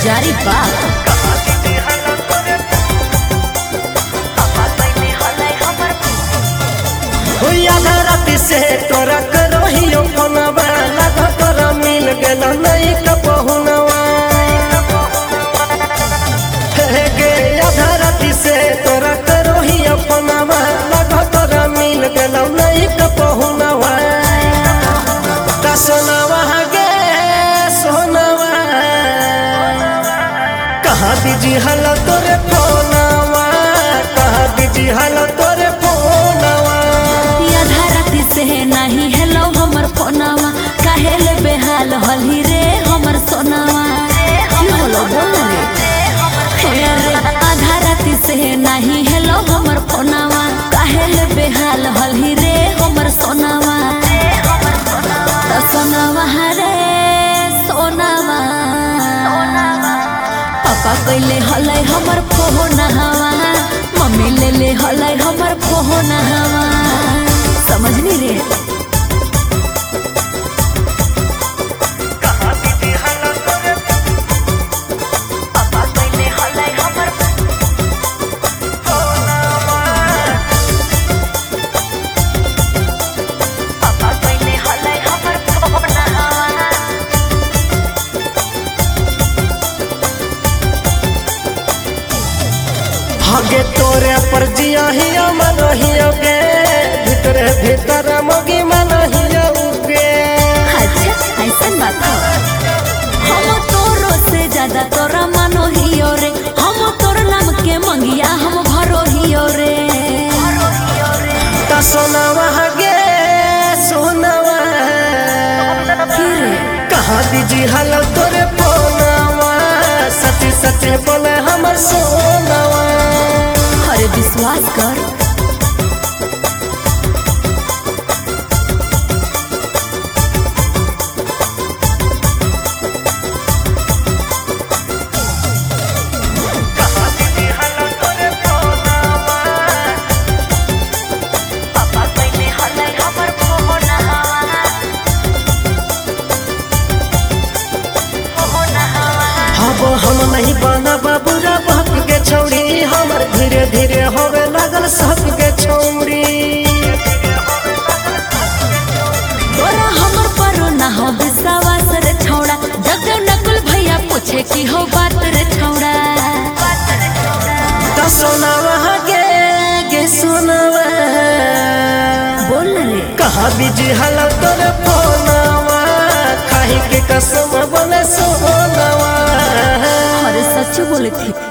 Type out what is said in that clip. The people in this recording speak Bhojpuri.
जारी बात आधा राति से तोरा करहियो फोनवा लगा तोरा मिल गेल नहीं कपहुनवा गे आधा राति से तोरा करहियो फोनवा लगा तोरा मिल गेल नहीं कपहुनवा का सोनावा गे सोनावा कहा दीजी हल तोरे फोनवा कहा दीजी हल तोरे फोनवा से नहीं हेलो हमर फोनवा काहे ले बेहाल हली रे हमर सोनावा बोलो बोलो रे आधा राति से नहीं हेलो हमर फोनवा काहे ले बेहाल हली रे हमर सोनावा सोनावा रे सोनावा पापा कैले हलै हमर फोनवा मम्मी ले ले हलै हमर फोनवा समझनी रे हगे तोरे पर जिया हिया मन हिया गे भीतर भीतर मगी मन हिया गे। अच्छा ऐसा बात हम तोरो से ज्यादा तोरा मानो हियो रे हम तोर नाम के मंगिया हम भरो हियो रे ता सोनावा गे सोनावा कहा दीजी हल तोरे फोनवा सच्ची सच्ची बोले हमर सोनावा अरे विश्वास कर हम नहीं बना बाबूरा बाप के छौड़ी हमर धीरे धीरे होवे लागल सब के छौड़ी तोरा हमर पर ना हो विश्वास रे छौड़ा जब नकुल भैया पूछे की हो बात रे छौड़ा ता सोनावा गे गे सोनावा बोल रे कहा बीजी हल तोरे फोनवा खाही के कसम बोले सोनावा अरे सच बोले थी